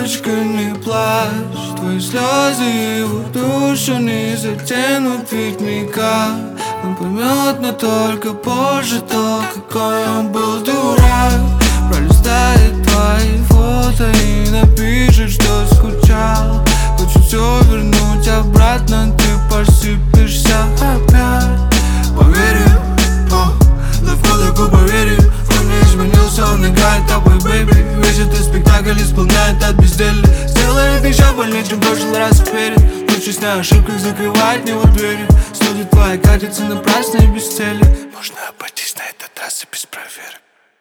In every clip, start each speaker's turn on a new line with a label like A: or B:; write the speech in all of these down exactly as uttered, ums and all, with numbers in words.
A: Девочка, не плачь, твои слезы его душу не затянут, ведь миг-ка он поймет, но только позже то, какой он был дурак. Пролистает твои фото и напишет, что скучал. Хочу все вернуть обратно, ты посыпешься опять. Поверю, о, легко, легко поверю. Он не изменился, он играет тобой, бэйби. Весь этот спектакль исполняет от безделия. Сделает еще больнее, чем в прошлый раз вперед. Учусь на ошибках закрывать него двери. Студия твоя катится напрасно и без цели. Можно обойтись на этот раз и без проверок.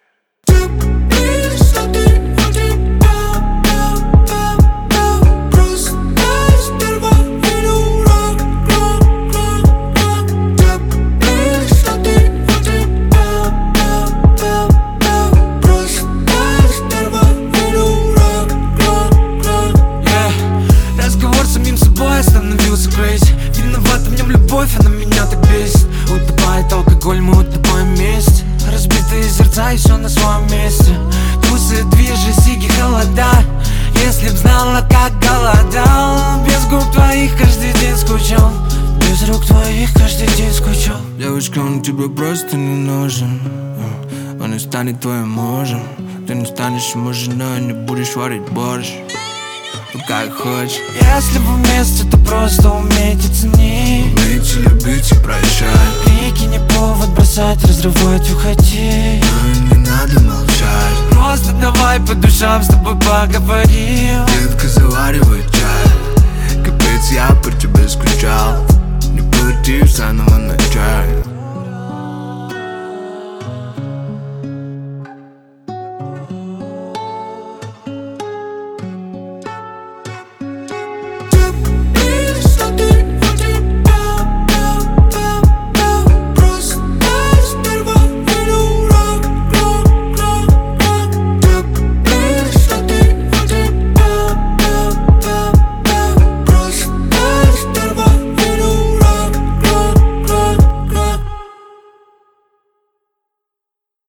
A: Остановился crazy. Виновата в нем любовь, она меня так бесит. Утопает алкоголь, мы утопаем вместе. Разбитые сердца и все на своем месте. Тусы, движи, сиги, холода. Если б знала, как голодал. Без губ твоих каждый день скучал. Без рук твоих каждый день скучал. Девочка, он тебе просто не нужен. Он не станет твоим мужем. Ты не станешь ему женой, не будешь варить борщ. Ну как хочешь. Если вы вместе, то просто умейте ценить. Умейте любить и прощать. Крики не повод бросать, разрывать, уходить. Ну и не надо молчать. Просто давай по душам с тобой поговорим. Детка, заваривай чай. Капец, я по тебе скучал. Не пути заново начать.